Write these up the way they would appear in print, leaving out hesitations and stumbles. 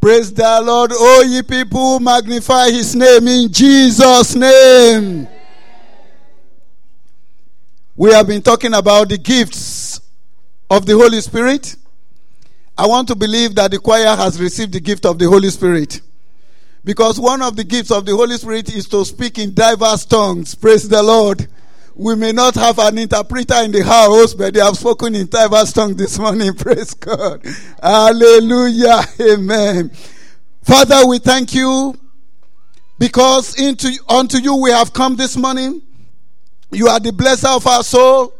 Praise the Lord. Oh, ye people, magnify his name in Jesus' name. We have been talking about the gifts of the Holy Spirit. I want to believe that the choir has received the gift of the Holy Spirit. Because one of the gifts of the Holy Spirit is to speak in diverse tongues. Praise the Lord. We may not have an interpreter in the house, but they have spoken in diverse tongues this morning. Praise God. Hallelujah. Amen. Father, we thank you because unto you we have come this morning. You are the blesser of our soul.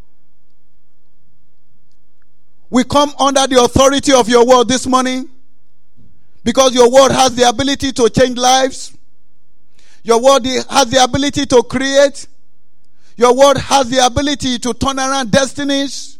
We come under the authority of your word this morning because your word has the ability to change lives. Your word has the ability to create. Your word has the ability to turn around destinies.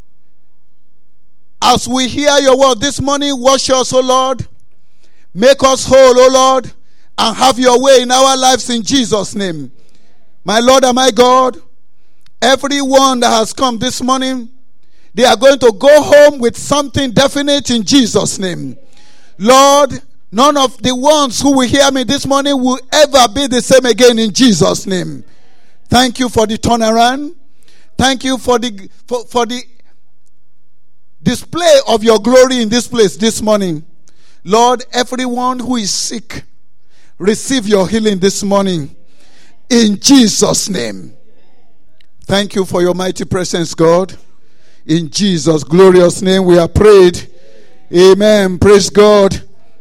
As we hear your word this morning, wash us, O Lord. Make us whole, O Lord, and have your way in our lives in Jesus' name. My Lord and my God, everyone that has come this morning, they are going to go home with something definite in Jesus' name. Lord, none of the ones who will hear me this morning will ever be the same again in Jesus' name. Thank you for the turnaround. Thank you for the display of your glory in this place this morning. Lord, everyone who is sick, receive your healing this morning in Jesus' name. Thank you for your mighty presence, God. In Jesus' glorious name we are prayed. Amen. Praise God.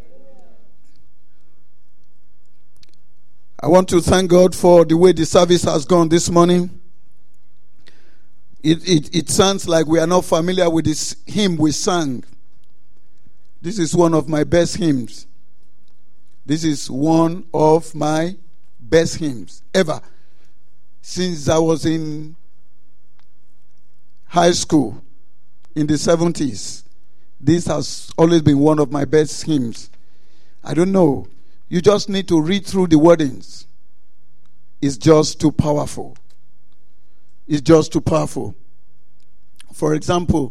I want to thank God for the way the service has gone this morning. It sounds like we are not familiar with this hymn we sang. This is one of my best hymns. This is one of my best hymns ever. Since I was in high school in the 70s, this has always been one of my best hymns. I don't know. You just need to read through the wordings. It's just too powerful. It's just too powerful. For example,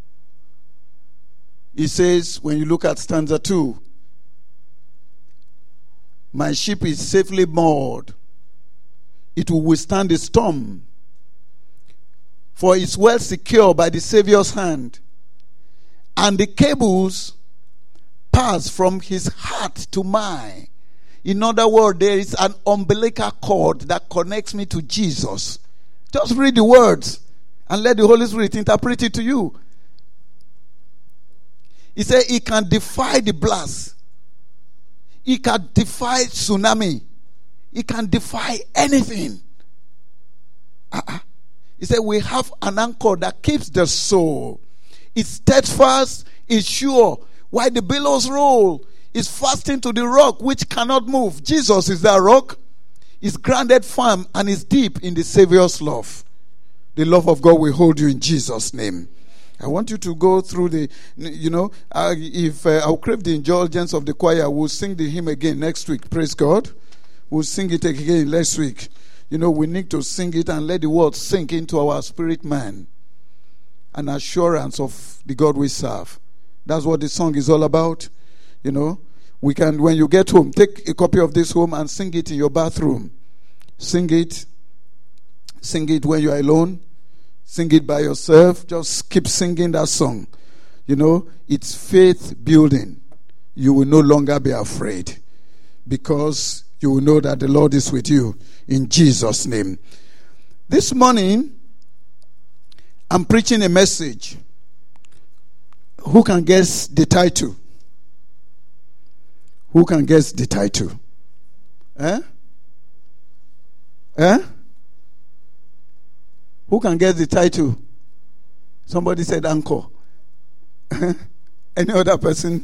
it says, when you look at stanza 2, my ship is safely moored. It will withstand the storm. For it's well secured by the Savior's hand. And the cables pass from his heart to mine. In other words, there is an umbilical cord that connects me to Jesus. Just read the words and let the Holy Spirit interpret it to you. He said he can defy the blast. He can defy tsunami. He can defy anything. He said we have an anchor that keeps the soul. It's steadfast, it's sure. While the billows roll, it's fastened to the rock which cannot move. Jesus is that rock. It's grounded firm and is deep in the Savior's love. The love of God will hold you in Jesus' name. I want you to go through if I'll crave the indulgence of the choir, we'll sing the hymn again next week. Praise God. We'll sing it again next week. We need to sing it and let the words sink into our spirit man. An assurance of the God we serve. That's what the song is all about. We can, when you get home, take a copy of this home and sing it in your bathroom. Sing it when you are alone. Sing it by yourself. Just keep singing that song. It's faith building. You will no longer be afraid because you will know that the Lord is with you in Jesus' name. This morning, I'm preaching a message. Who can guess the title? Who can guess the title? Who can guess the title? Somebody said anchor. Any other person?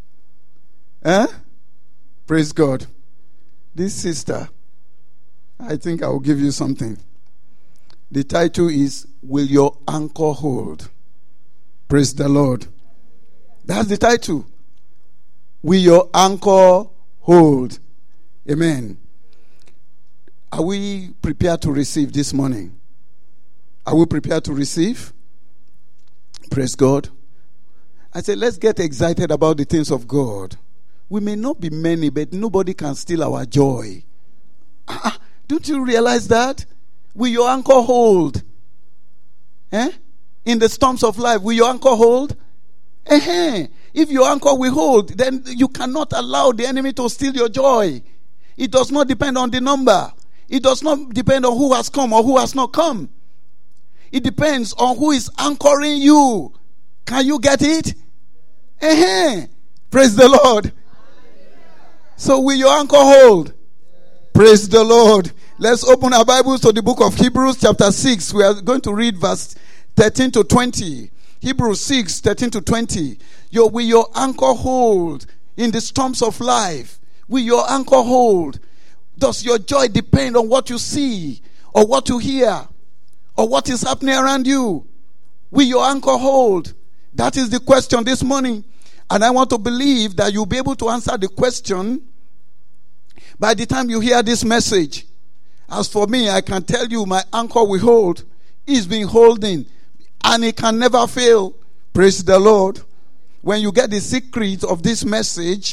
Praise God. This sister, I think I will give you something. The title is, Will Your Anchor Hold? Praise the Lord. That's the title. Will your anchor hold? Amen. Are we prepared to receive this morning? Are we prepared to receive? Praise God. I said, let's get excited about the things of God. We may not be many, but nobody can steal our joy. Don't you realize that? Will your anchor hold? In the storms of life, will your anchor hold? If your anchor will hold, then you cannot allow the enemy to steal your joy. It does not depend on the number. It does not depend on who has come or who has not come. It depends on who is anchoring you. Can you get it? Praise the Lord. So will your anchor hold? Praise the Lord. Let's open our Bibles to the book of Hebrews chapter 6. We are going to read verse 13 to 20. Hebrews 6, 13 to 20. Will your anchor hold in the storms of life? Will your anchor hold? Does your joy depend on what you see or what you hear or what is happening around you? Will your anchor hold? That is the question this morning. And I want to believe that you'll be able to answer the question by the time you hear this message. As for me, I can tell you my anchor will hold. It's been holding. And it can never fail. Praise the Lord. When you get the secret of this message,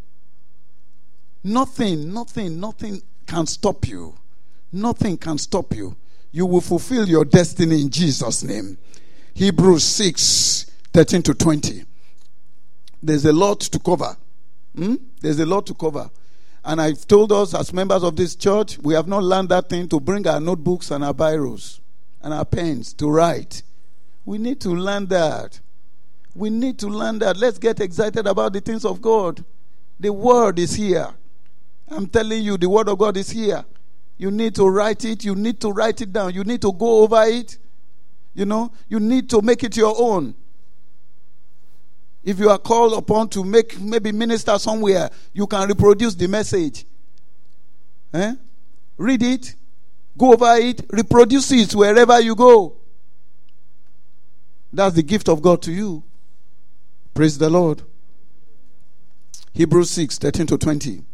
nothing can stop you. Nothing can stop you. You will fulfill your destiny in Jesus' name. Hebrews 6, 13 to 20. There's a lot to cover. There's a lot to cover. And I've told us as members of this church, we have not learned that thing to bring our notebooks and our biros and our pens to write. We need to learn that. We need to learn that. Let's get excited about the things of God. The word is here. I'm telling you, the word of God is here. You need to write it. You need to write it down. You need to go over it. You need to make it your own. If you are called upon to maybe minister somewhere, you can reproduce the message. Read it. Go over it. Reproduce it wherever you go. That's the gift of God to you. Praise the Lord. Hebrews 6, 13 to 20.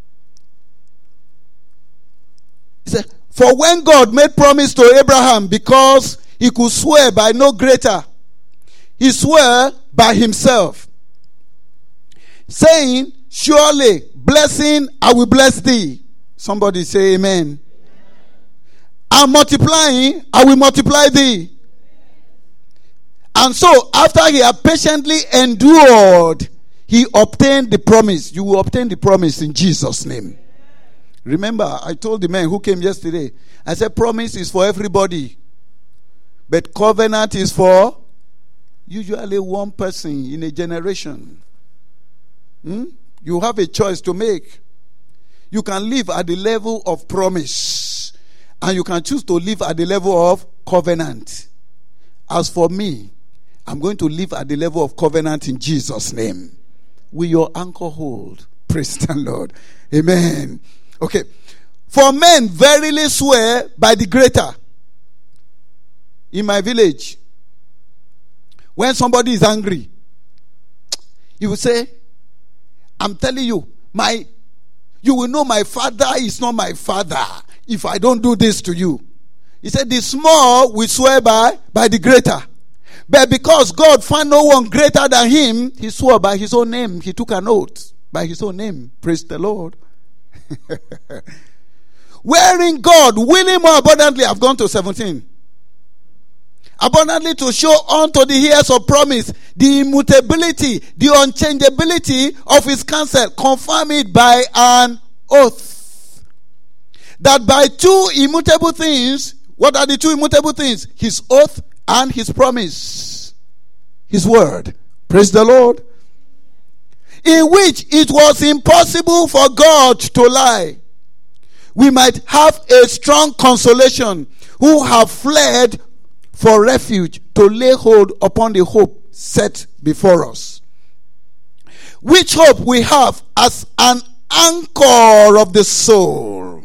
He said, for when God made promise to Abraham, because he could swear by no greater, he swore by himself, saying, surely blessing I will bless thee. Somebody say amen. And multiplying I will multiply thee. And so, after he had patiently endured, he obtained the promise. You will obtain the promise in Jesus' name. Remember, I told the man who came yesterday, I said promise is for everybody. But covenant is for usually one person in a generation. You have a choice to make. You can live at the level of promise. And you can choose to live at the level of covenant. As for me, I'm going to live at the level of covenant in Jesus' name. Will your anchor hold? Praise the Lord. Amen. Okay. For men verily swear by the greater. In my village, when somebody is angry, he will say, I'm telling you, you will know my father is not my father if I don't do this to you. He said, the small will swear by the greater. But because God found no one greater than him, he swore by his own name. He took an oath by his own name. Praise the Lord. Wherein God, willing more abundantly, I've gone to 17. Abundantly to show unto the heirs of promise the immutability, the unchangeability of his counsel, confirm it by an oath. That by two immutable things, what are the two immutable things? His oath and his promise. His word. Praise the Lord. In which it was impossible for God to lie. We might have a strong consolation who have fled for refuge to lay hold upon the hope set before us. Which hope we have as an anchor of the soul.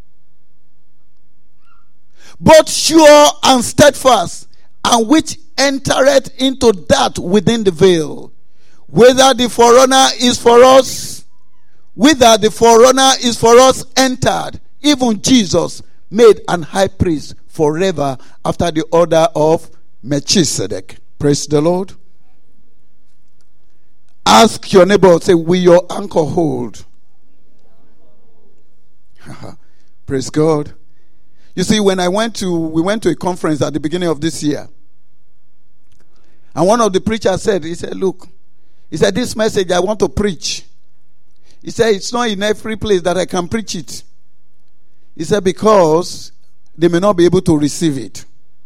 Both sure and steadfast, and which entereth into that within the veil. Whether the forerunner is for us, entered, even Jesus made an high priest forever after the order of Melchizedek. Praise the Lord. Ask your neighbor, say, will your anchor hold? Praise God. You see, when we went to a conference at the beginning of this year, and one of the preachers said, he said, look, he said, this message I want to preach. He said, it's not in every place that I can preach it. He said, because they may not be able to receive it.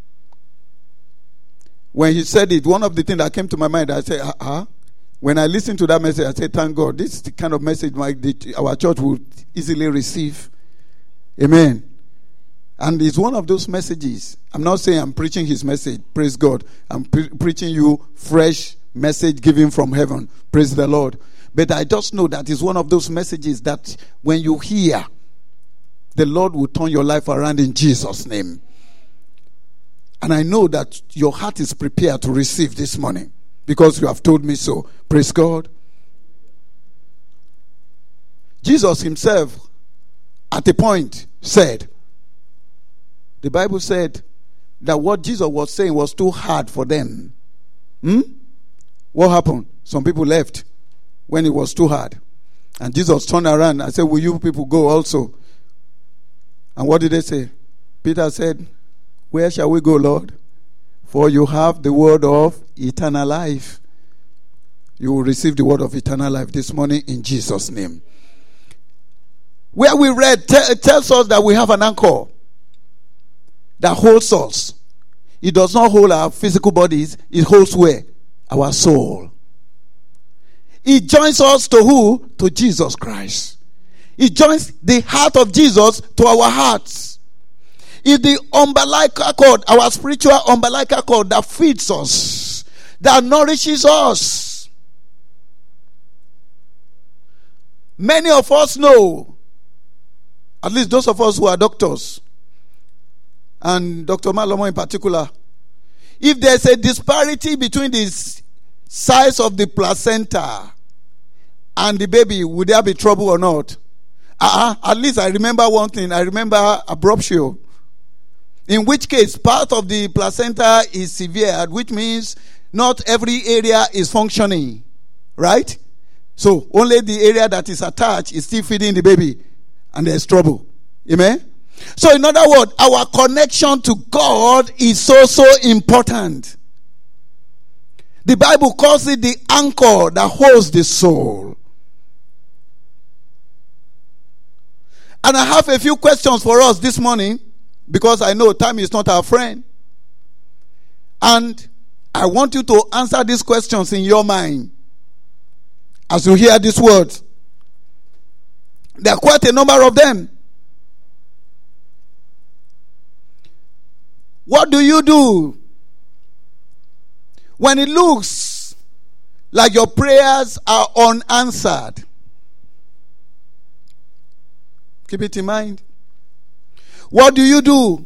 When he said it, one of the things that came to my mind, I said, when I listened to that message, I said, thank God, this is the kind of message our church would easily receive. Amen. And it's one of those messages. I'm not saying I'm preaching his message. Praise God. I'm preaching you fresh message given from heaven. Praise the Lord. But I just know that it's one of those messages that when you hear, the Lord will turn your life around in Jesus' name. And I know that your heart is prepared to receive this morning because you have told me so. Praise God. Jesus himself, at a point, said, the Bible said that what Jesus was saying was too hard for them. What happened? Some people left when it was too hard. And Jesus turned around and said, will you people go also? And what did they say? Peter said, where shall we go, Lord? For you have the word of eternal life. You will receive the word of eternal life this morning in Jesus' name. Where we read, it tells us that we have an anchor that holds us. It does not hold our physical bodies. It holds where? Our soul. It joins us to who? To Jesus Christ. It joins the heart of Jesus to our hearts. It's the umbilical cord, our spiritual umbilical cord that feeds us, that nourishes us. Many of us know, at least those of us who are doctors, and Dr. Malomo in particular, if there's a disparity between the size of the placenta and the baby, would there be trouble or not? At least I remember one thing. I remember abruptio. In which case, part of the placenta is severed, which means not every area is functioning. Right? So, only the area that is attached is still feeding the baby. And there's trouble. Amen? So, in other words, our connection to God is so important. The Bible calls it the anchor that holds the soul. And I have a few questions for us this morning, because I know time is not our friend. And I want you to answer these questions in your mind as you hear these words. There are quite a number of them. What do you do when it looks like your prayers are unanswered? Keep it in mind. What do you do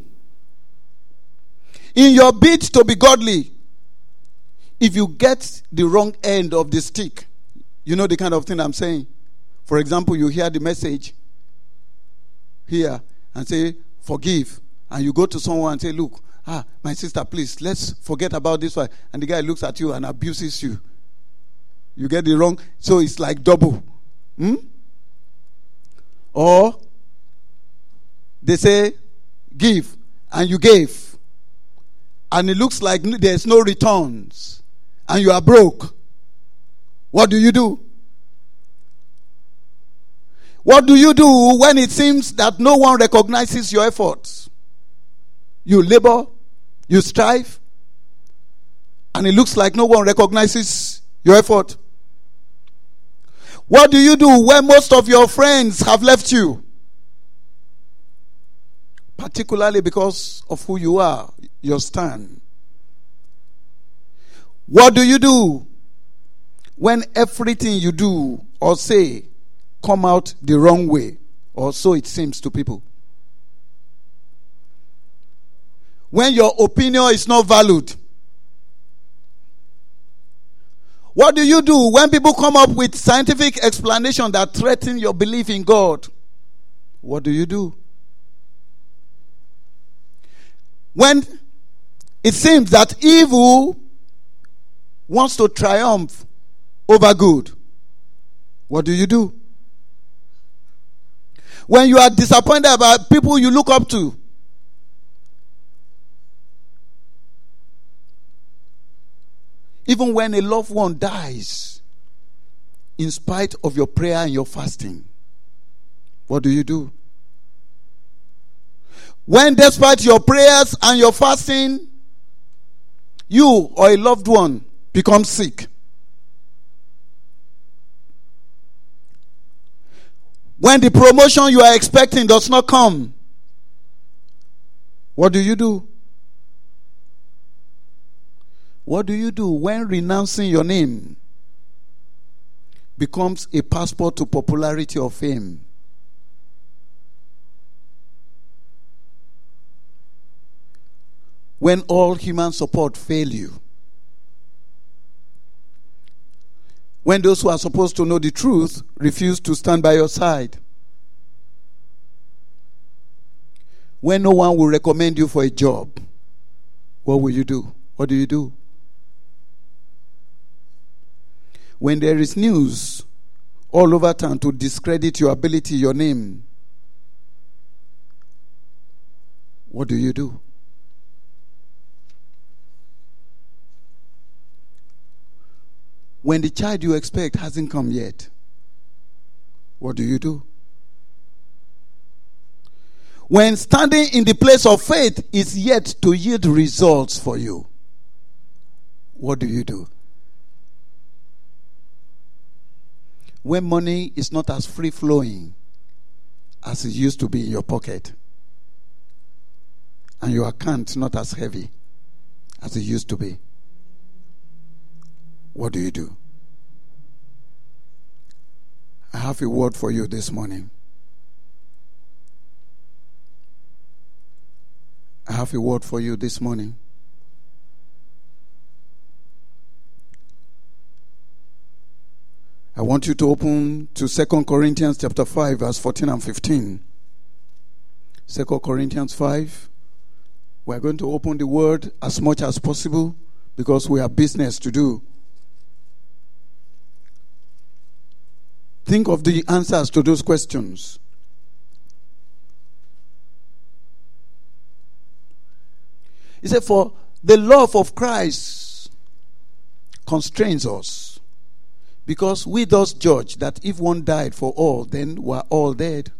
in your bid to be godly if you get the wrong end of the stick? You know the kind of thing I'm saying. For example, you hear the message here and say, forgive. And you go to someone and say, look, my sister, please, let's forget about this one. And the guy looks at you and abuses you. You get the wrong. So it's like double. Or they say, give, and you gave. And it looks like there's no returns. And you are broke. What do you do? What do you do when it seems that no one recognizes your efforts? You labor, you strive, and it looks like no one recognizes your effort. What do you do when most of your friends have left you? Particularly because of who you are, your stand. What do you do when everything you do or say come out the wrong way, or so it seems to people? When your opinion is not valued. What do you do when people come up with scientific explanation that threaten your belief in God? What do you do? When it seems that evil wants to triumph over good, what do you do? When you are disappointed about people you look up to, even when a loved one dies, in spite of your prayer and your fasting, what do you do? When despite your prayers and your fasting, you or a loved one becomes sick. When the promotion you are expecting does not come, what do you do? What do you do when renouncing your name becomes a passport to popularity or fame? When all human support fail you? When those who are supposed to know the truth refuse to stand by your side? When no one will recommend you for a job, what will you do? What do you do? When there is news all over town to discredit your ability, your name, what do you do? When the child you expect hasn't come yet, what do you do? When standing in the place of faith is yet to yield results for you, what do you do? When money is not as free-flowing as it used to be in your pocket, and your account not as heavy as it used to be, what do you do? I have a word for you this morning. I have a word for you this morning. I want you to open to 2 Corinthians chapter 5, verse 14 and 15. 2 Corinthians 5. We're going to open the word as much as possible because we have business to do. Think of the answers to those questions. He said, for the love of Christ constrains us, because we thus judge that if one died for all, then we're all dead.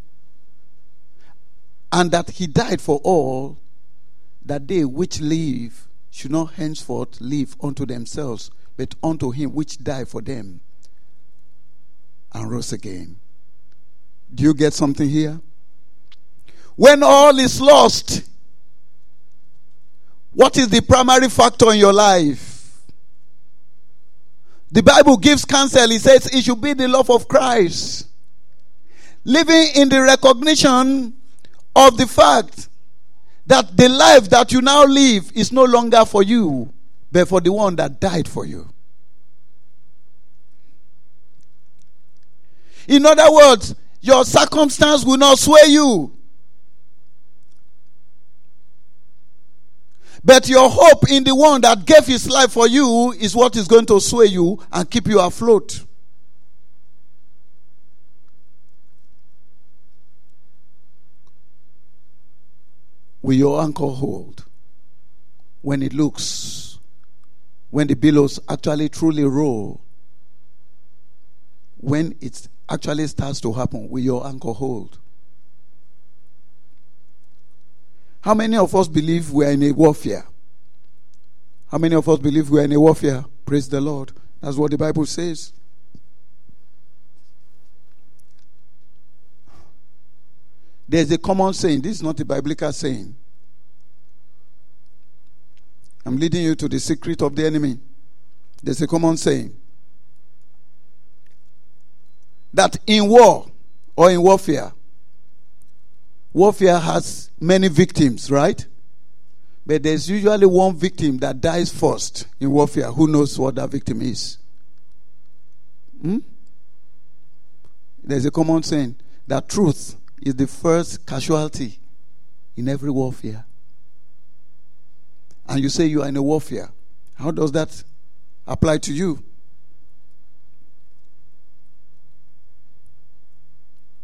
And that he died for all, that they which live should not henceforth live unto themselves, but unto him which died for them and rose again. Do you get something here? When all is lost, what is the primary factor in your life? The Bible gives counsel. It says it should be the love of Christ. Living in the recognition of the fact that the life that you now live is no longer for you, but for the one that died for you. In other words, your circumstance will not sway you. But your hope in the one that gave his life for you is what is going to sway you and keep you afloat. Will your anchor hold when the billows actually truly roll? When it actually starts to happen, will your anchor hold? How many of us believe we are in a warfare? How many of us believe we are in a warfare? Praise the Lord. That's what the Bible says. There's a common saying. This is not a biblical saying. I'm leading you to the secret of the enemy. There's a common saying that in war or in warfare has many victims, right? But there's usually one victim that dies first in warfare. Who knows what that victim is? There's a common saying that truth is the first casualty in every warfare. And you say you are in a warfare. How does that apply to you?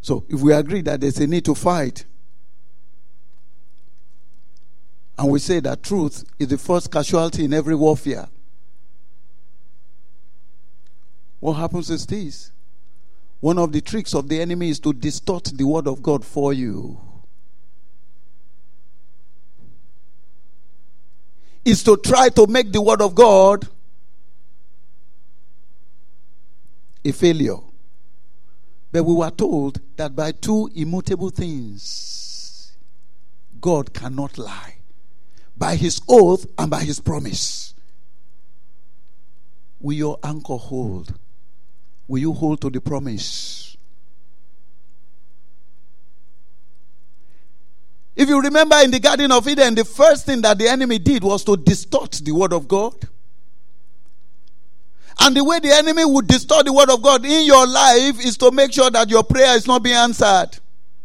So if we agree that there's a need to fight, and we say that truth is the first casualty in every warfare, what happens is this. One of the tricks of the enemy is to distort the word of God for you. Is to try to make the word of God a failure. But we were told that by two immutable things, God cannot lie. By his oath and by his promise. Will your anchor hold? Will you hold to the promise? If you remember in the Garden of Eden, the first thing that the enemy did was to distort the word of God. And the way the enemy would distort the word of God in your life is to make sure that your prayer is not being answered.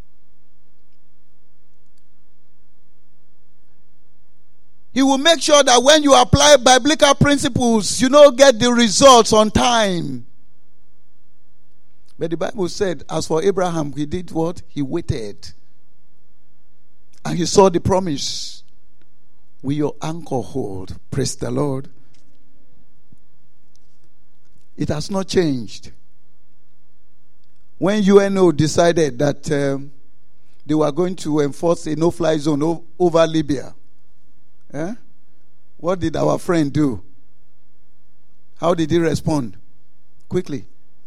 He will make sure that when you apply biblical principles, you don't get the results on time. But the Bible said, as for Abraham, he did what? He waited. And he saw the promise. Will your anchor hold? Praise the Lord. It has not changed. When UNO decided that they were going to enforce a no-fly zone over Libya, what did our friend do? How did he respond? Quickly.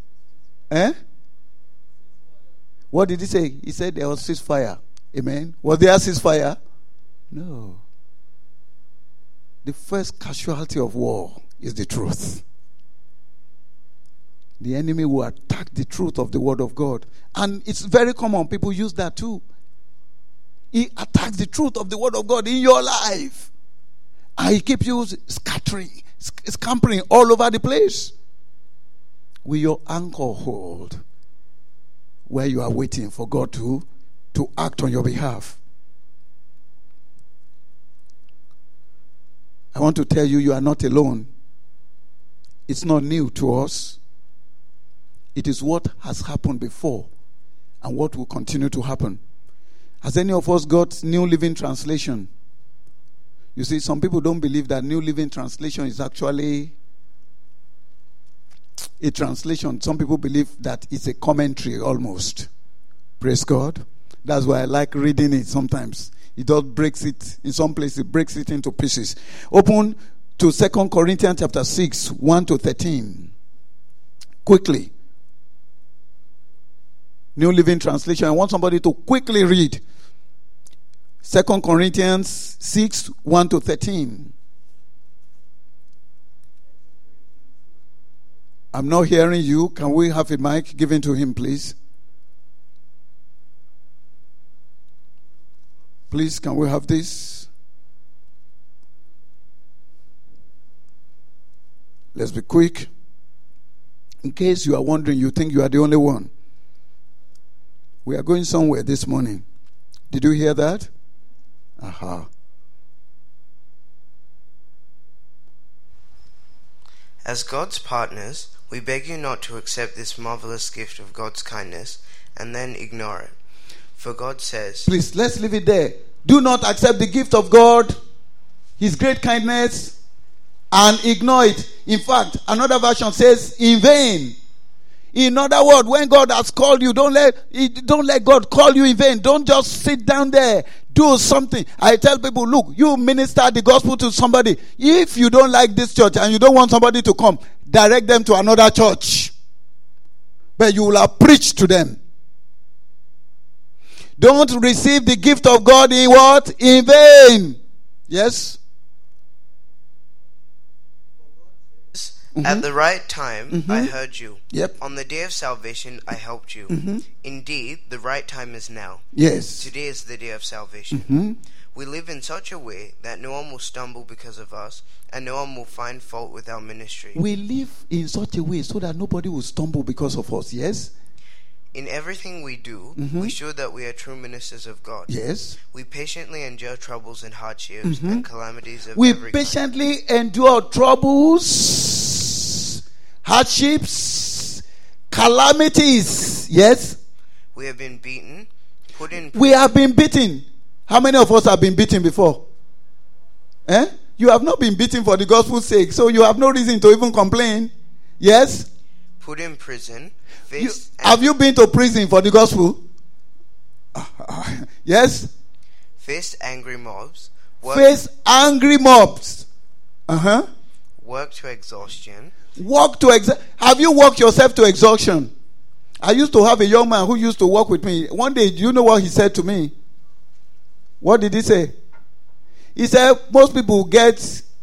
What did he say? He said there was ceasefire. Amen. Was there a ceasefire? No. The first casualty of war is the truth. The enemy will attack the truth of the word of God. And it's very common. People use that too. He attacks the truth of the word of God in your life. And he keeps you scampering all over the place. Will your anchor hold where you are waiting for God to act on your behalf? I want to tell you, you are not alone. It's not new to us. It is what has happened before and what will continue to happen. Has any of us got New Living Translation? You see, some people don't believe that New Living Translation is actually a translation. Some people believe that it's a commentary almost. Praise God. That's why I like reading it sometimes. It just breaks it, in some places, it breaks it into pieces. Open to 2 Corinthians chapter 6, 1 to 13. Quickly. New Living Translation. I want somebody to quickly read 2 Corinthians 6, 1 to 13. I'm not hearing you. Can we have a mic given to him, please? Please, can we have this? Let's be quick. In case you are wondering, you think you are the only one. We are going somewhere this morning. Did you hear that? Aha. As God's partners, we beg you not to accept this marvelous gift of God's kindness and then ignore it. For God says... Please, let's leave it there. Do not accept the gift of God, His great kindness, and ignore it. In fact, another version says, in vain. In other words, when God has called you, don't let God call you in vain. Don't just sit down there. Do something. I tell people, look, you minister the gospel to somebody. If you don't like this church and you don't want somebody to come, direct them to another church. But you will have preached to them. Don't receive the gift of God in what? In vain. Yes? At the right time, I heard you. Yep. On the day of salvation, I helped you. Indeed, the right time is now. Yes. Today is the day of salvation. We live in such a way that no one will stumble because of us, and no one will find fault with our ministry. We live in such a way so that nobody will stumble because of us. Yes? In everything we do, we show that we are true ministers of God. Yes. We patiently endure troubles and hardships and calamities of We every kind. patiently endure troubles, hardships, calamities. Yes. We have been beaten, put in We have been beaten. How many of us have been beaten before? You have not been beaten for the gospel's sake, so you have no reason to even complain. Yes? put in prison, faced Have you been to prison for the gospel? Yes? faced angry mobs, Face angry mobs. worked to exhaustion. Have you worked yourself to exhaustion? I used to have a young man who used to work with me. One day, do you know what he said to me? What did he say? He said most people get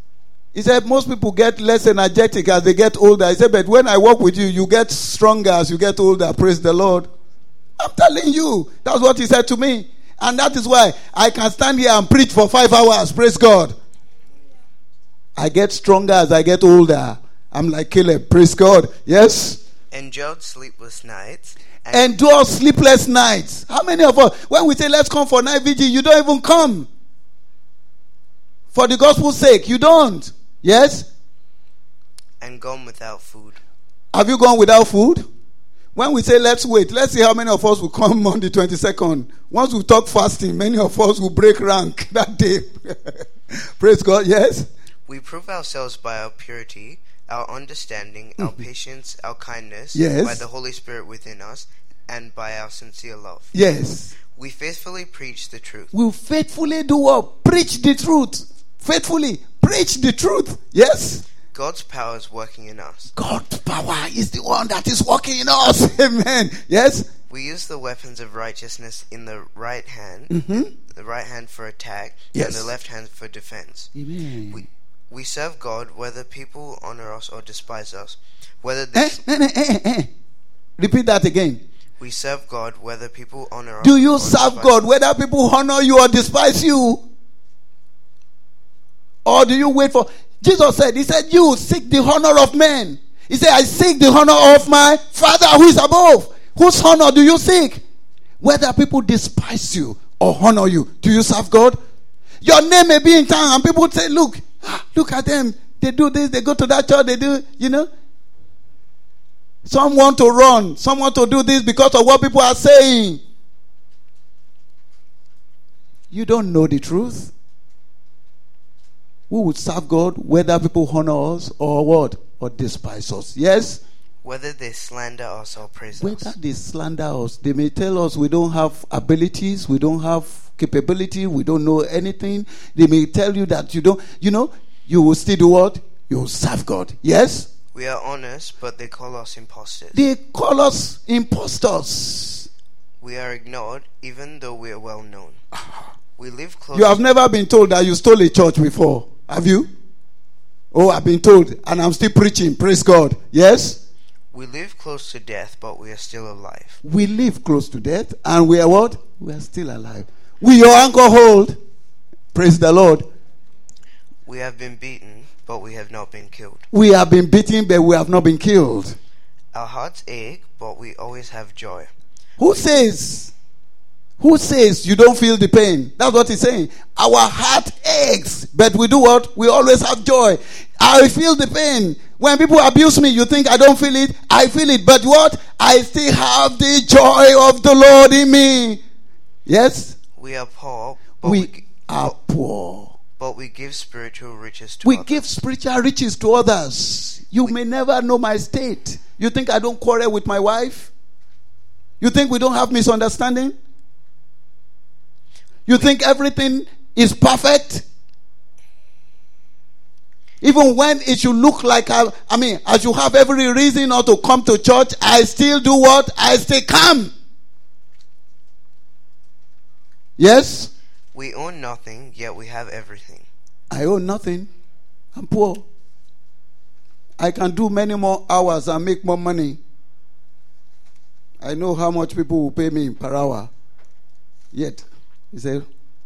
less energetic as they get older. He said, but when I work with you, you get stronger as you get older. Praise the Lord. I'm telling you. That's what he said to me. And that is why I can stand here and preach for 5 hours. Praise God. I get stronger as I get older. I'm like Caleb. Praise God. Yes? Endured sleepless nights. Endure sleepless nights. How many of us, when we say let's come for night vigil, you don't even come? For the gospel's sake, you don't. Yes? And gone without food. Have you gone without food? When we say let's wait, let's see how many of us will come on the 22nd. Once we talk fasting, many of us will break rank that day. Praise God. Yes? We prove ourselves by our purity, our understanding, our patience, our kindness, Yes. by the Holy Spirit within us, and by our sincere love. Yes. We faithfully preach the truth. We'll faithfully do what? Preach the truth. Faithfully preach the truth. Yes? God's power is working in us. God's power is the one that is working in us. Amen. Yes? We use the weapons of righteousness in the right hand, the right hand for attack, Yes. and the left hand for defense. Amen. We serve God whether people honor us or despise us. Whether Repeat that again. We serve God whether people honor us. Do you or serve despise God us. whether people honor you or despise you? Or do you wait for... Jesus said, he said, you seek the honor of men. He said, I seek the honor of my Father who is above. Whose honor do you seek? Whether people despise you or honor you, do you serve God? Your name may be in town and people say, look at them. They do this, they go to that church, they do, Some want to run. Some want to do this because of what people are saying. You don't know the truth. We would serve God whether people honor us or what? Or despise us. Yes? Whether they slander us or praise Whether us. they slander us. They may tell us we don't have abilities, we don't have capability, we don't know anything. They may tell you that you don't, you will still do what? You will serve God. Yes? We are honest, but they call us imposters. They call us impostors. We are ignored, even though we are well known. We live close. You have never been told that you stole a church before, have you? Oh, I've been told, and I'm still preaching. Praise God. Yes? We live close to death, but we are still alive. We live close to death, and we are what? We are still alive. We your anchor hold. Praise the Lord. We have been beaten, but we have not been killed. We have been beaten, but we have not been killed. Our hearts ache, but we always have joy. Who says you don't feel the pain? That's what he's saying. Our heart aches, but we do what? We always have joy. I feel the pain. When people abuse me, you think I don't feel it? I feel it. But what? I still have the joy of the Lord in me. Yes? We are poor, but We are poor. but we give spiritual riches to We others. give spiritual riches to others. You may never know my state. You think I don't quarrel with my wife? You think we don't have misunderstanding? You think everything is perfect? Even when it should look like, I should have every reason not to come to church, I still do what? I still come. Yes? We own nothing, yet we have everything. I own nothing. I'm poor. I can do many more hours and make more money. I know how much people will pay me per hour. Yet, he said,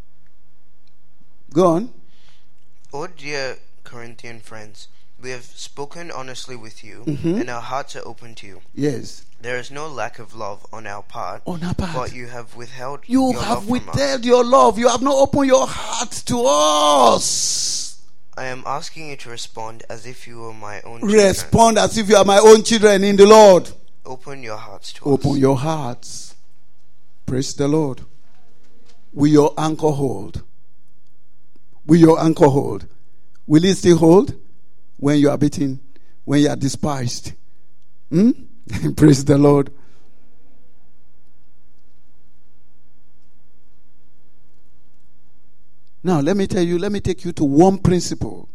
go on. Oh dear Corinthian friends, we have spoken honestly with you, and our hearts are open to you. Yes. There is no lack of love on our part, On our part. but you have withheld You your have love from us. withheld your love. You have not opened your heart to us. I am asking you to respond as if you were my own children. Respond as if you are my own children in the Lord. Open your hearts to us. Open your hearts. Praise the Lord. Will your anchor hold? Will your anchor hold? Will it still hold when you are beaten, when you are despised? Praise the Lord. Now, let me take you to one principle.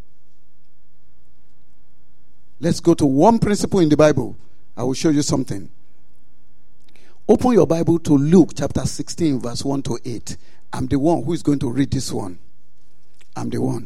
Let's go to one principle in the Bible. I will show you something. Open your Bible to Luke chapter 16, verse 1 to 8. I'm the one who is going to read this one. I'm the one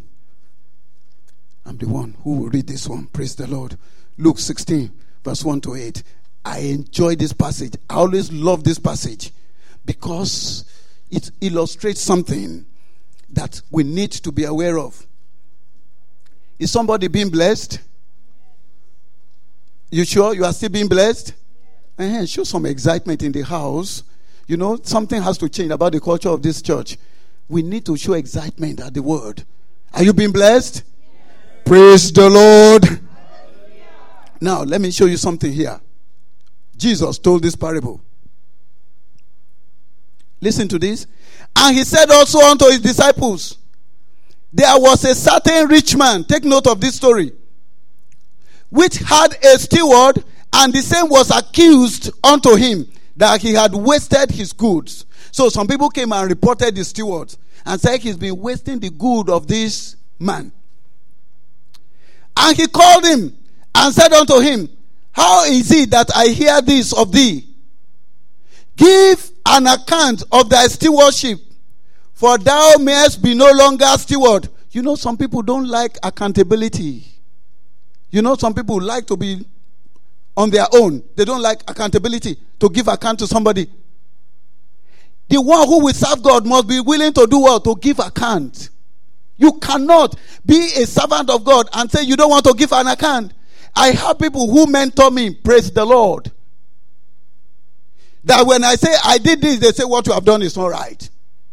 who will read this one. Praise the Lord. Luke 16, verse 1 to 8. I enjoy this passage. I always love this passage because it illustrates something that we need to be aware of. Is somebody being blessed? You sure you are still being blessed? Show some excitement in the house. You know, something has to change about the culture of this church. We need to show excitement at the word. Are you being blessed? Praise the Lord. Now, let me show you something here. Jesus told this parable. Listen to this. And he said also unto his disciples, there was a certain rich man, take note of this story, which had a steward, and the same was accused unto him that he had wasted his goods. So some people came and reported the steward and said he's been wasting the good of this man. And he called him and said unto him, how is it that I hear this of thee? Give an account of thy stewardship, for thou mayest be no longer steward. You know, some people don't like accountability. You know, some people like to be on their own. They don't like accountability, to give account to somebody. The one who will serve God must be willing to do what? To give account. You cannot be a servant of God and say you don't want to give an account. I have people who mentor me, praise the Lord, that when I say I did this, they say what you have done is not right.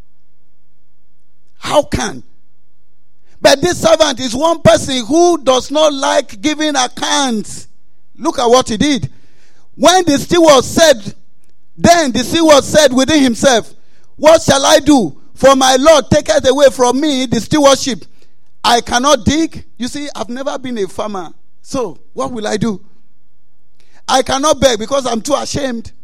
How can? But this servant is one person who does not like giving accounts. Look at what he did. When the steward said, then the steward said within himself, what shall I do? For my Lord taketh away from me the stewardship. I cannot dig. You see, I've never been a farmer. So, what will I do? I cannot beg because I'm too ashamed.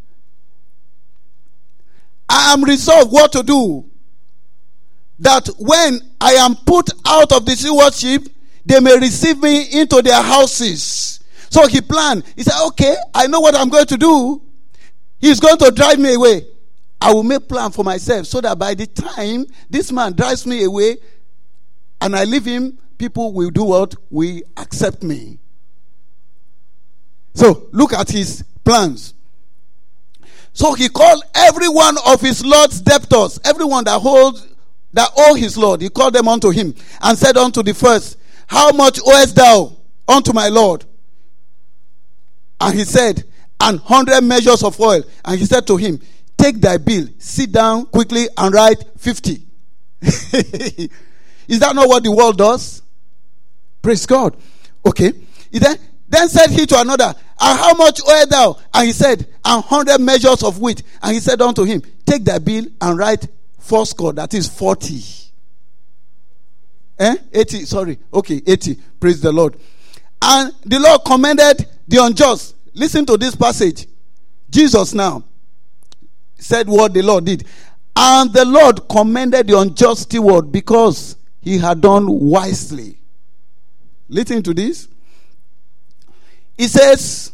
I am resolved what to do. That when I am put out of the stewardship, they may receive me into their houses. So he planned. He said, okay, I know what I'm going to do. He's going to drive me away. I will make plan for myself so that by the time this man drives me away and I leave him, people will do what? Will accept me. So look at his plans. So he called every one of his Lord's debtors, everyone that owe his Lord, he called them unto him and said unto the first, how much owest thou unto my Lord? And he said, 100 measures of oil. And he said to him, take thy bill, sit down quickly and write 50. Is that not what the world does? Praise God. Okay. Then said he to another, and how much owest thou? And he said, 100 measures of wheat. And he said unto him, take thy bill and write 40, that is 40. 80, sorry. Okay, 80. Praise the Lord. And the Lord commended the unjust. Listen to this passage. Jesus now said what the Lord did. And the Lord commended the unjust steward because he had done wisely. Listen to this. He says,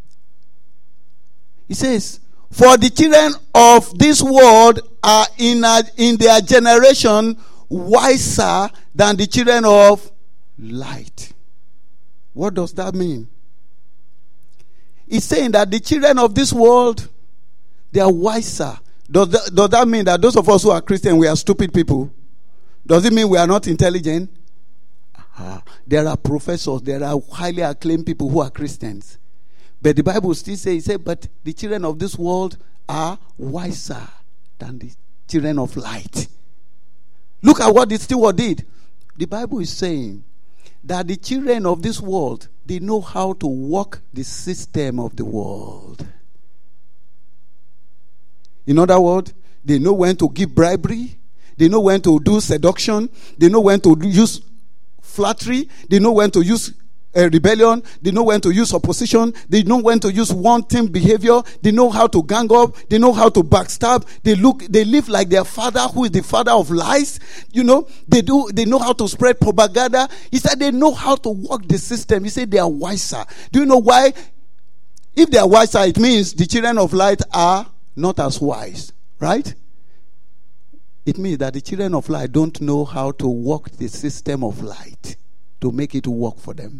for the children of this world are in their generation wiser than the children of light. What does that mean? He's saying that the children of this world, they are wiser. Does that mean that those of us who are Christian, we are stupid people? Does it mean we are not intelligent? There are professors, there are highly acclaimed people who are Christians. But the Bible still says, but the children of this world are wiser than the children of light. Look at what the steward did. The Bible is saying that the children of this world, they know how to work the system of the world. In other words, they know when to give bribery. They know when to do seduction. They know when to use flattery. They know when to use rebellion. They know when to use opposition. They know when to use wanting behavior. They know how to gang up. They know how to backstab. They live like their father, who is the father of lies. They know how to spread propaganda. He said they know how to work the system. He said they are wiser. Do you know why? If they are wiser, it means the children of light are not as wise, right? It means that the children of light don't know how to work the system of light to make it work for them.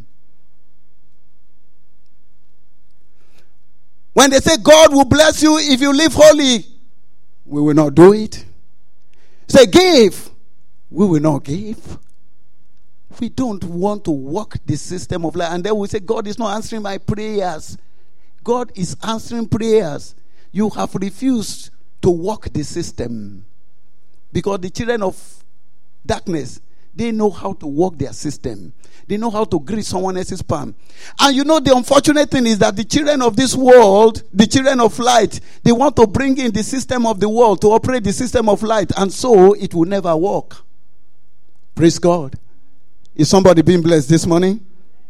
When they say God will bless you if you live holy, we will not do it. Say give, we will not give. We don't want to work the system of life. And then we say God is not answering my prayers. God is answering prayers. You have refused to work the system. Because the children of darkness, they know how to work their system. They know how to grease someone else's palm. And the unfortunate thing is that the children of this world, the children of light, they want to bring in the system of the world to operate the system of light. And so it will never work. Praise God. Is somebody being blessed this morning?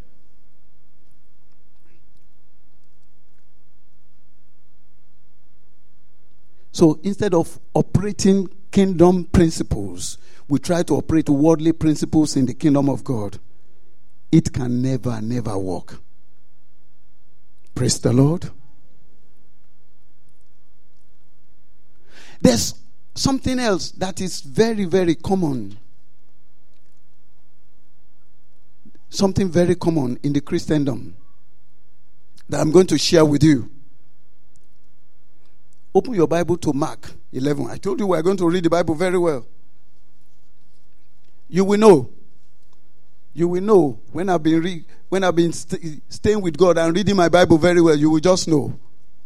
So instead of operating kingdom principles, we try to operate worldly principles in the kingdom of God. It can never, never work. Praise the Lord. There's something else that is very, very common. Something very common in the Christendom that I'm going to share with you. Open your Bible to Mark 11. I told you we're going to read the Bible very well. You will know. You will know when I've been staying with God and reading my Bible very well. You will just know.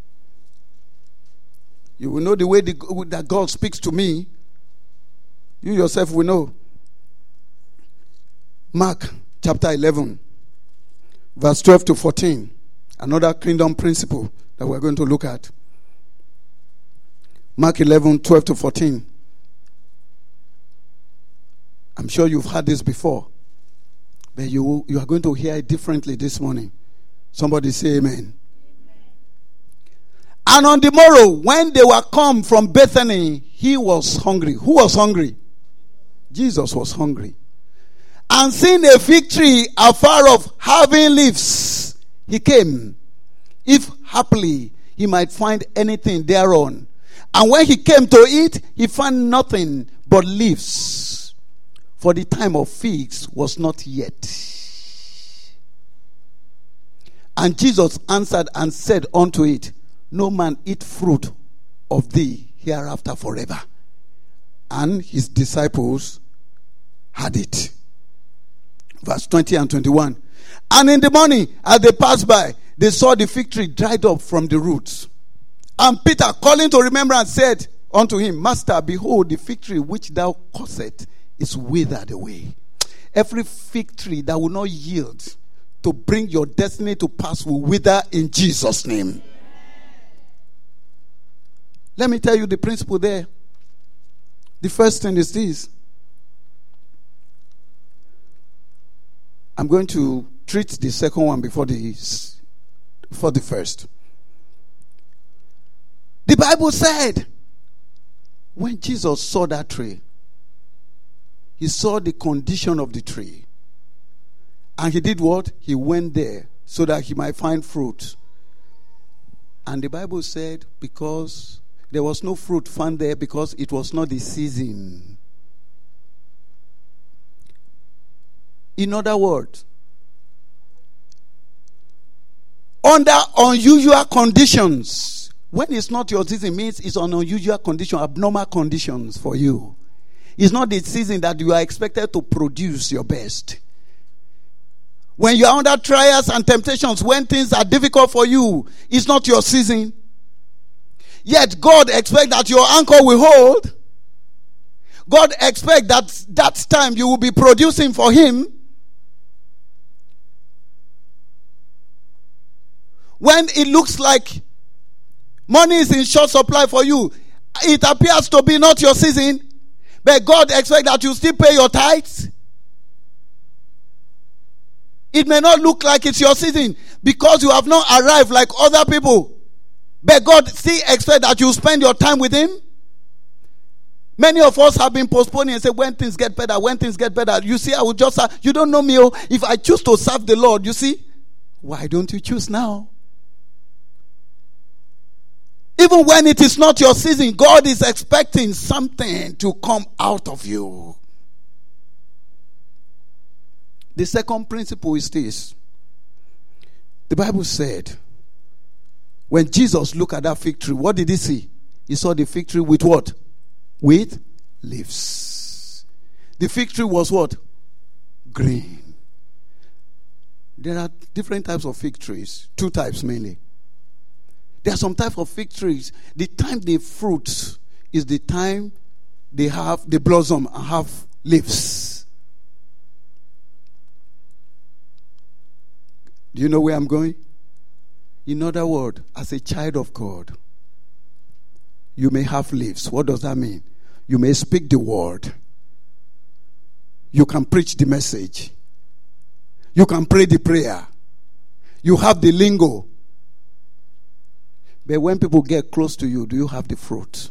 You will know the way that God speaks to me. You yourself will know. Mark chapter 11, verse 12 to 14. Another kingdom principle that we're going to look at. Mark 11, 12 to 14. I'm sure you've heard this before, but you are going to hear it differently this morning. Somebody say amen. And on the morrow, when they were come from Bethany, he was hungry. Who was hungry? Jesus was hungry. And seeing a fig tree afar off having leaves, he came, if haply he might find anything thereon. And when he came to eat, he found nothing but leaves, for the time of figs was not yet. And Jesus answered and said unto it, no man eat fruit of thee hereafter forever. And his disciples had it. Verse 20 and 21. And in the morning, as they passed by, they saw the fig tree dried up from the roots. And Peter, calling to remembrance, said unto him, Master, behold, the fig tree which thou causest is withered away. Every fig tree that will not yield to bring your destiny to pass will wither in Jesus' name. Let me tell you the principle there. The first thing is this. I'm going to treat the second one before the first. The Bible said, when Jesus saw that tree, he saw the condition of the tree. And he did what? He went there so that he might find fruit. And the Bible said, because there was no fruit found there, because it was not the season. In other words, under unusual conditions, when it's not your season, means it's an unusual condition, abnormal conditions for you. It's not the season that you are expected to produce your best. When you are under trials and temptations, when things are difficult for you, it's not your season. Yet God expects that your anchor will hold. God expects that time you will be producing for him. When it looks like money is in short supply for you, It appears to be not your season, but God expects that you still pay your tithes. It may not look like it's your season because you have not arrived like other people, but God still expects that you spend your time with Him. Many of us have been postponing and say, when things get better, when things get better. You see, I will just, you don't know me. Oh, if I choose to serve the Lord, you see, why don't you choose now? Even when it is not your season, God is expecting something to come out of you. The second principle is this. The Bible said, when Jesus looked at that fig tree, what did he see? He saw the fig tree with what? With leaves. The fig tree was what? Green. There are different types of fig trees. Two types mainly. There are some type of fig trees. The time they fruit is the time they blossom and have leaves. Do you know where I'm going? In other words, as a child of God, you may have leaves. What does that mean? You may speak the word. You can preach the message. You can pray the prayer. You have the lingo. But when people get close to you, do you have the fruit?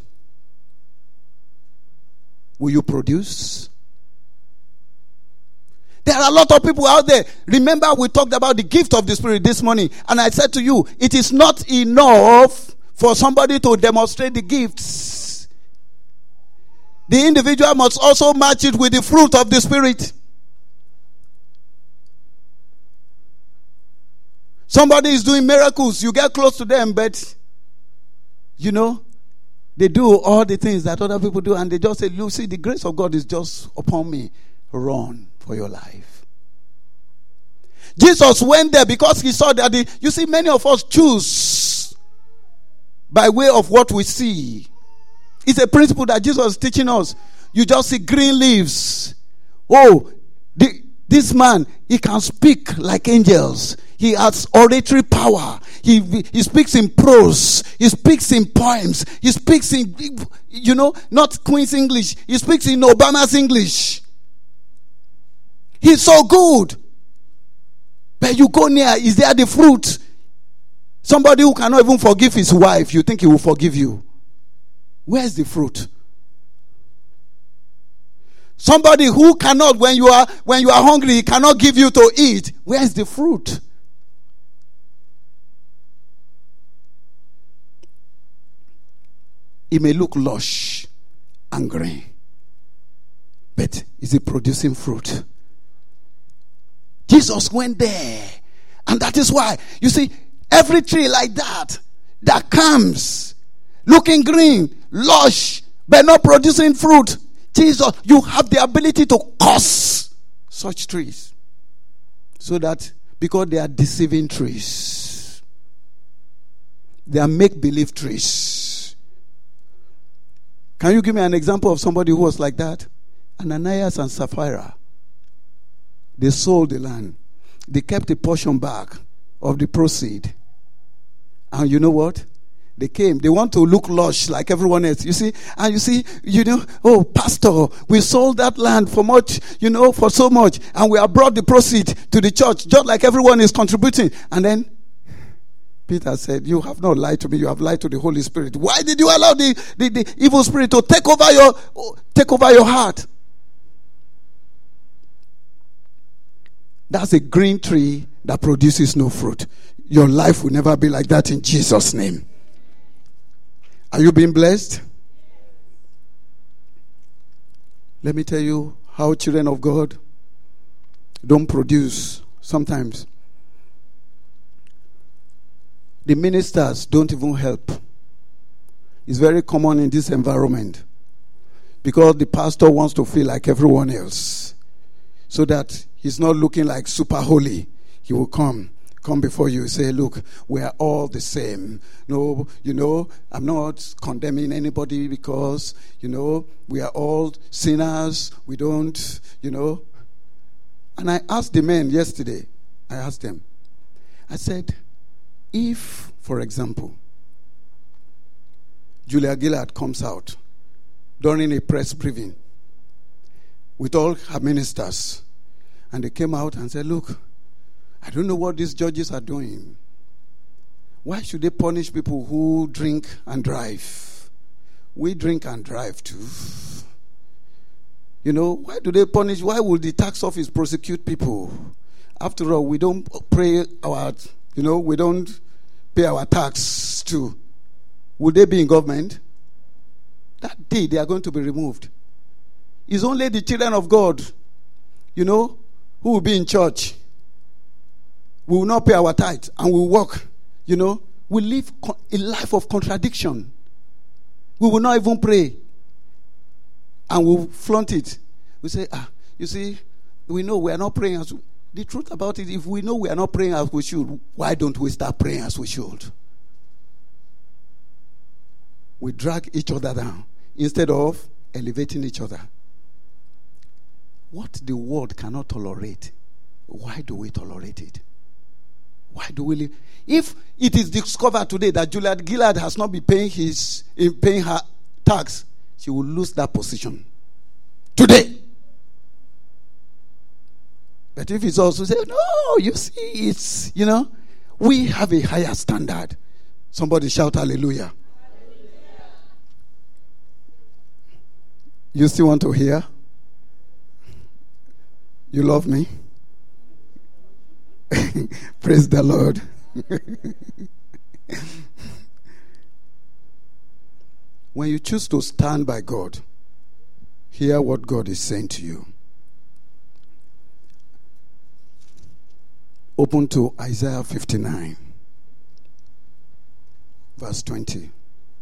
Will you produce? There are a lot of people out there. Remember, we talked about the gift of the Spirit this morning. And I said to you, it is not enough for somebody to demonstrate the gifts. The individual must also match it with the fruit of the Spirit. Somebody is doing miracles. You get close to them, but you know, they do all the things that other people do, and they just say, "You see, the grace of God is just upon me." Run for your life. Jesus went there because he saw that you see, many of us choose by way of what we see. It's a principle that Jesus is teaching us. You just see green leaves. Oh, this man, he can speak like angels. He has oratory power. He speaks in prose. He speaks in poems. He speaks in, not Queen's English. He speaks in Obama's English. He's so good. But you go near, is there the fruit? Somebody who cannot even forgive his wife, you think he will forgive you. Where's the fruit? Somebody who cannot, when you are hungry, he cannot give you to eat. Where's the fruit? It may look lush and green, but is it producing fruit? Jesus went there. And that is why, you see, every tree like that comes looking green, lush, but not producing fruit. Jesus, you have the ability to curse such trees. So that, because they are deceiving trees. They are make-believe trees. Can you give me an example of somebody who was like that? Ananias and Sapphira. They sold the land. They kept a portion back of the proceed. And you know what? They came. They want to look lush like everyone else. You see? And oh, pastor, we sold that land for much, for so much. And we have brought the proceed to the church, just like everyone is contributing. And then Peter said, you have not lied to me. You have lied to the Holy Spirit. Why did you allow the evil spirit to take over your heart? That's a green tree that produces no fruit. Your life will never be like that in Jesus' name. Are you being blessed? Let me tell you how children of God don't produce sometimes. The ministers don't even help. It's very common in this environment because the pastor wants to feel like everyone else so that he's not looking like super holy. He will come before you and say, look, we are all the same. No, I'm not condemning anybody because, we are all sinners. We don't, And I asked the men yesterday, I said, if, for example, Julia Gillard comes out during a press briefing with all her ministers. And they came out and said, look, I don't know what these judges are doing. Why should they punish people who drink and drive? We drink and drive too. You know, why do they punish? Why would the tax office prosecute people? After all, we don't pay we don't pay our tax too. Would they be in government? That day they are going to be removed. It's only the children of God, who will be in church. We will not pay our tithe and we will walk. We live a life of contradiction. We will not even pray. And we'll flaunt it. We say, you see, we know we are not praying as... The truth about it, if we know we are not praying as we should, why don't we start praying as we should? We drag each other down instead of elevating each other. What the world cannot tolerate, why do we tolerate it? Why do we live? If it is discovered today that Julia Gillard has not been paying her tax, she will lose that position today. But if it's also said, no, you see, it's, we have a higher standard. Somebody shout hallelujah. You still want to hear? You love me? Praise the Lord. When you choose to stand by God, hear what God is saying to you. Open to Isaiah 59, verse 20.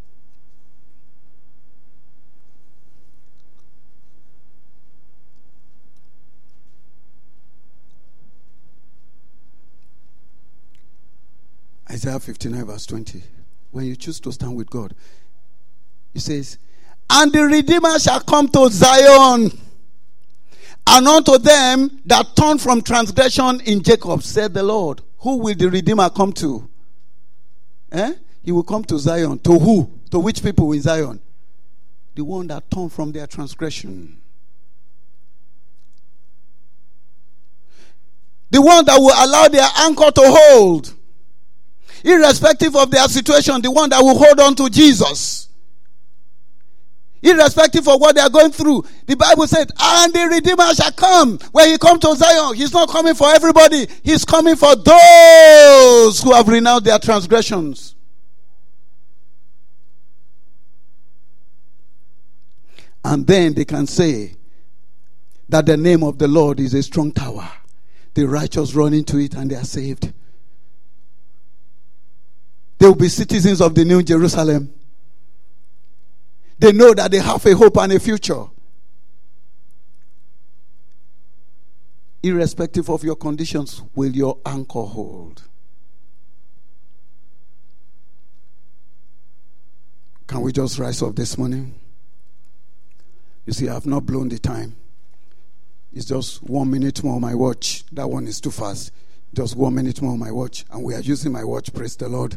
Isaiah 59 verse 20. When you choose to stand with God, he says, and the Redeemer shall come to Zion, and unto them that turn from transgression in Jacob, said the Lord. Who will the Redeemer come to? He will come to Zion. To who? To which people in Zion? The one that turn from their transgression. The one that will allow their anchor to hold. Irrespective of their situation, the one that will hold on to Jesus. Irrespective of what they are going through. The Bible said, and the Redeemer shall come. When he comes to Zion, he's not coming for everybody. He's coming for those who have renounced their transgressions. And then they can say that the name of the Lord is a strong tower. The righteous run into it and they are saved. They will be citizens of the New Jerusalem. They know that they have a hope and a future. Irrespective of your conditions, will your anchor hold? Can we just rise up this morning? You see, I have not blown the time. It's just 1 minute more on my watch. That one is too fast. Just 1 minute more on my watch. And we are using my watch. Praise the Lord.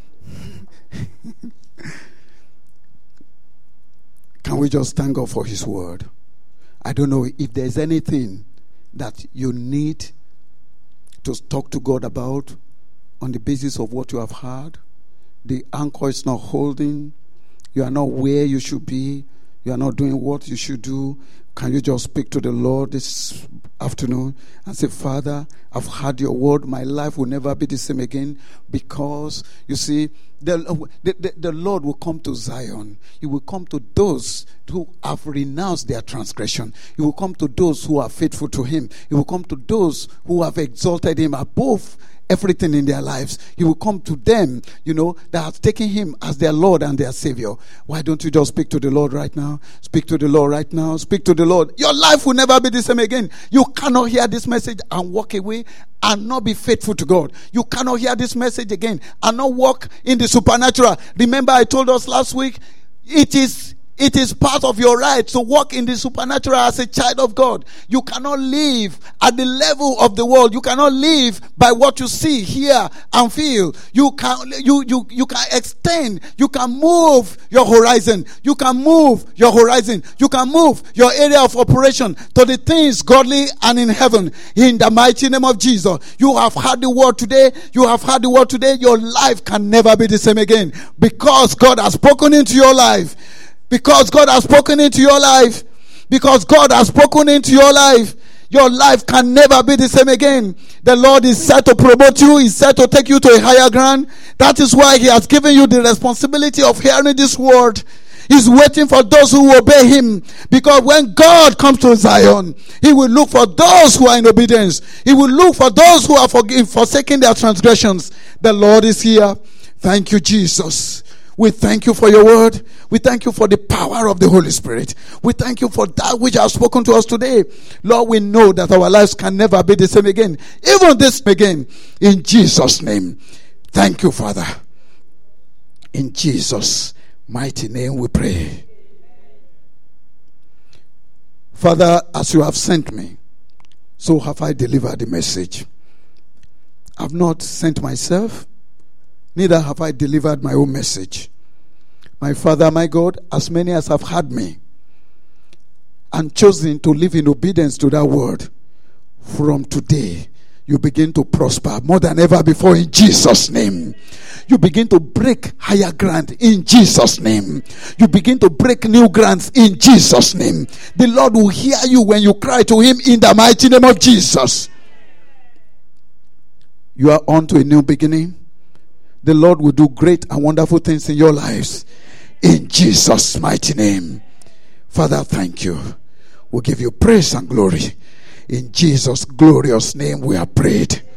Can we just thank God for his word? I don't know if there's anything that you need to talk to God about on the basis of what you have heard. The anchor is not holding. You are not where you should be. You are not doing what you should do. Can you just speak to the Lord this afternoon and say, Father, I've heard your word. My life will never be the same again, because, you see, the Lord will come to Zion. He will come to those who have renounced their transgression. He will come to those who are faithful to him. He will come to those who have exalted him above everything in their lives. He will come to them, that have taken him as their Lord and their Savior. Why don't you just speak to the Lord right now? Speak to the Lord right now. Speak to the Lord. Your life will never be the same again. You cannot hear this message and walk away and not be faithful to God. You cannot hear this message again and not walk in the supernatural. Remember, I told us last week, it is It is part of your right to walk in the supernatural as a child of God. You cannot live at the level of the world. You cannot live by what you see, hear, and feel. You can extend. You can move your horizon. You can move your horizon. You can move your area of operation to the things godly and in heaven. In the mighty name of Jesus. You have heard the word today. You have heard the word today. Your life can never be the same again. Because God has spoken into your life. Because God has spoken into your life. Because God has spoken into your life. Your life can never be the same again. The Lord is set to promote you. He's set to take you to a higher ground. That is why He has given you the responsibility of hearing this word. He's waiting for those who obey Him. Because when God comes to Zion, He will look for those who are in obedience. He will look for those who are forsaking their transgressions. The Lord is here. Thank you, Jesus. We thank you for your word. We thank you for the power of the Holy Spirit. We thank you for that which has spoken to us today. Lord, we know that our lives can never be the same again. Even this again. In Jesus' name. Thank you, Father. In Jesus' mighty name we pray. Father, as you have sent me, so have I delivered the message. I've not sent myself, neither have I delivered my own message. My Father, my God, as many as have heard me and chosen to live in obedience to that word, from today, you begin to prosper more than ever before in Jesus' name. You begin to break higher ground in Jesus' name. You begin to break new grounds in Jesus' name. The Lord will hear you when you cry to Him in the mighty name of Jesus. You are on to a new beginning. The Lord will do great and wonderful things in your lives. In Jesus' mighty name. Father, thank you. We give you praise and glory. In Jesus' glorious name we have prayed.